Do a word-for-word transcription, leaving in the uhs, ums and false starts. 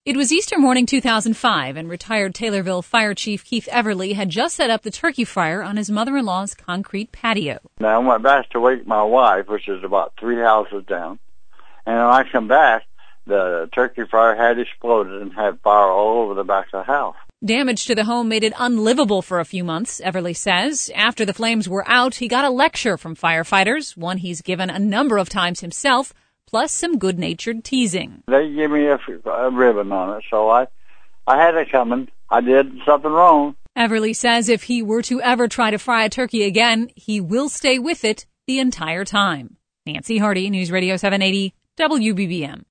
It was Easter morning two thousand five, and retired Taylorville Fire Chief Keith Everly had just set up the turkey fryer on his mother-in-law's concrete patio. Now, I went back to wake my wife, which is about three houses down, and when I come back, the turkey fryer had exploded and had fire all over the back of the house. Damage to the home made it unlivable for a few months, Everly says. After the flames were out, he got a lecture from firefighters, one he's given a number of times himself, plus some good-natured teasing. They gave me a, a ribbon on it, so I, I had it coming. I did something wrong. Everly says if he were to ever try to fry a turkey again, he will stay with it the entire time. Nancy Hardy, News Radio seven eighty, W B B M.